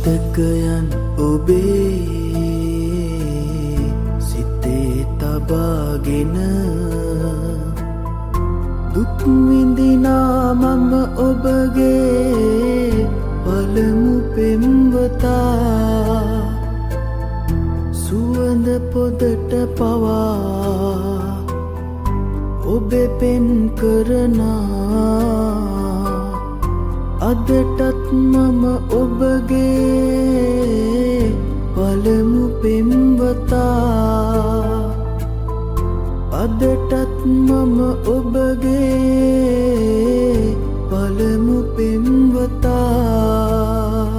මතකයන් ඔබේ සිතේ තබාගෙන දුක් විඳිනා මම ඔබගේ පළමු පෙම්වතා සුවඳ පොදට පවා ඔබේ පෙන් කරනා අදටත් මම ඔබගේ පළමු පෙම්වතා අදටත් මම ඔබගේ පළමු පෙම්වතා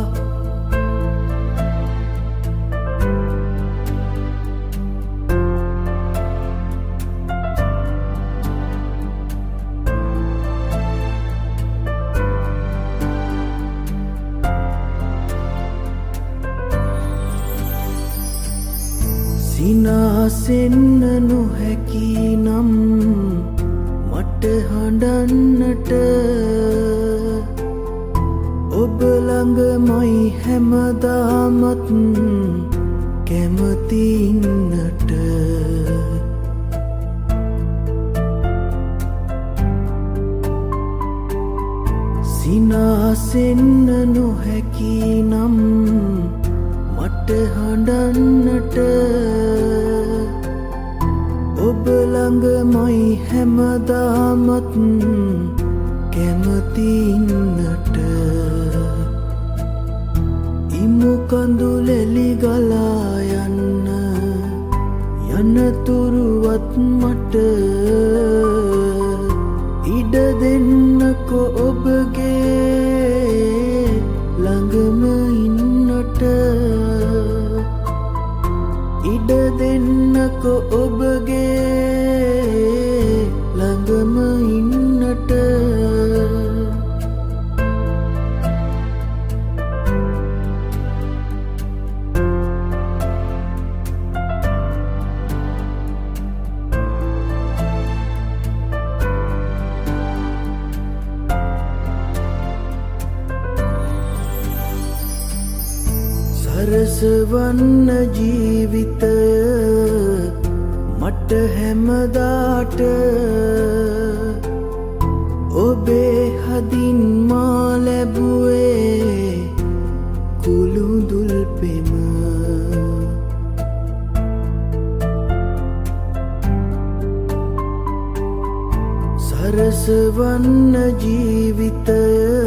සිනාසෙන්න නොහැකි නම් මට හඬන්නට ඔබ ළඟමයි හැමදාමත් කැමති ඉන්නට සිනාසෙන්න නොහැකි නම් මට හඬන්නට ඔබ ළඟමයි හැමදාමත් කැමති ඉන්නට ඉමු කඳුලෙලි ගලා යන්න යනතුරුවත් මට ඉඩ දෙන්නකෝ ඔබගේ ළඟම ඉන්නට ඉඩ දෙන්නකෝ ඔබගේ ළඟම ඉන්නට සරසවන්න ජීවිතය මට හැමදාට ඔබේ හදින් මා ලැබුවේ කුළුඳුල් පෙම සරසවන්න ජීවිතය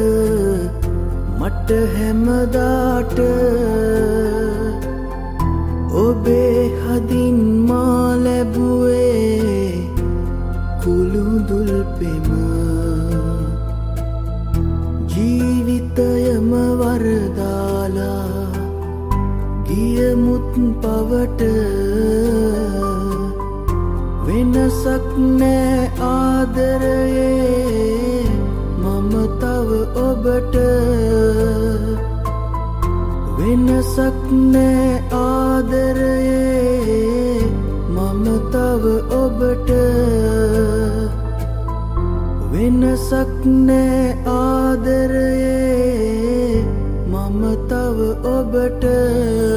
මට හැමදාට ඔබේ හදින් මා ලැබුවේ කුළුඳුල් පෙම ජීවිතයම වරදාලා ගියමුත් පවට වෙනසක් නෑ ආදරයේ මම තව ඔබට වෙනසක් නෑ ආදරයේ මම තව ඔබට වෙනසක් නෑ ආදරයේ මම තව ඔබට